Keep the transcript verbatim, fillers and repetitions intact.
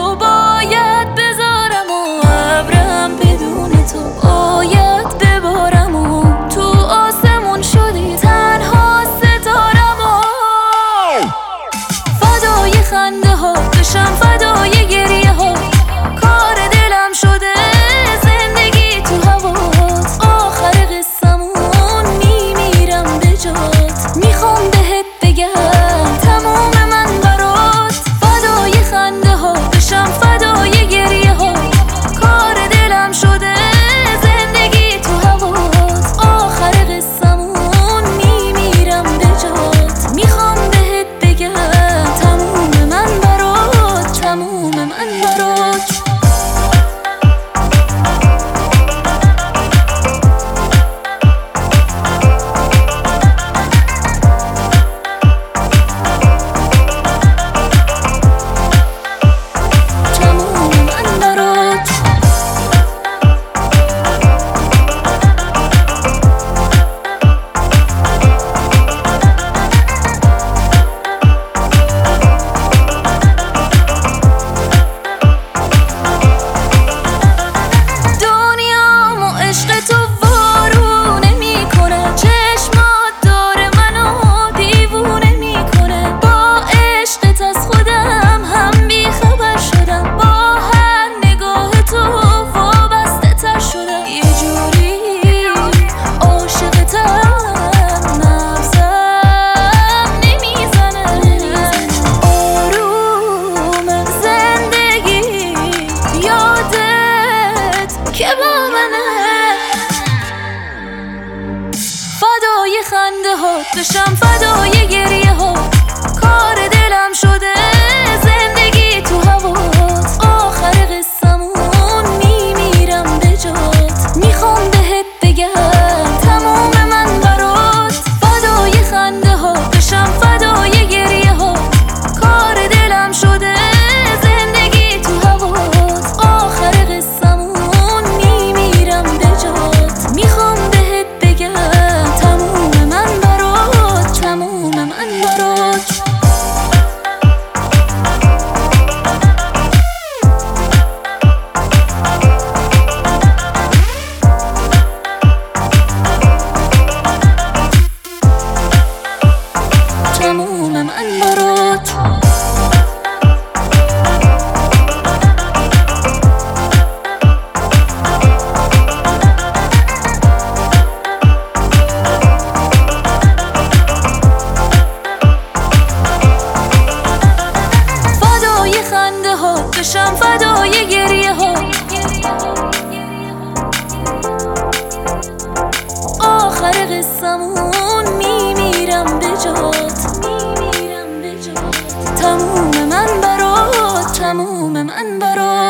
رو باید بذارم و ابرم بدون تو باید ببارم و تو آسمون شدی تنها ستارم و فدای خنده ها بشم، فدای گریه ها، کار دلم شده زندگی تو هوات. آخر قصمون میمیرم به جات، میخوام بهت بگم تموم من برات. فدای خنده ها بشم، فدای گریه ها، کار دلم شده زندگی تو هوات. آخر قصمون میمیرم به جات، میخوام بهت بگم تموم من برات، تموم من برات. فدای خنده ها بشم، فدای گریه ها، کار دلم شده زندگی تو هوات. آخر قصمون میمیرم به جات، میخوام بهت بگم تموم من برات. فدای خنده ها بشم، فدای گریه ها، کار دلم شده زندگی تو هوات. آخر قصمون میمیرم به جات، میخوام بهت بگم تموم من برات، تموم من برات. تموم من برات. فدای خنده ها بشم، فدای گریه ها، آخر قصمون میمیرم به جات، تموم من برات، تموم من برات.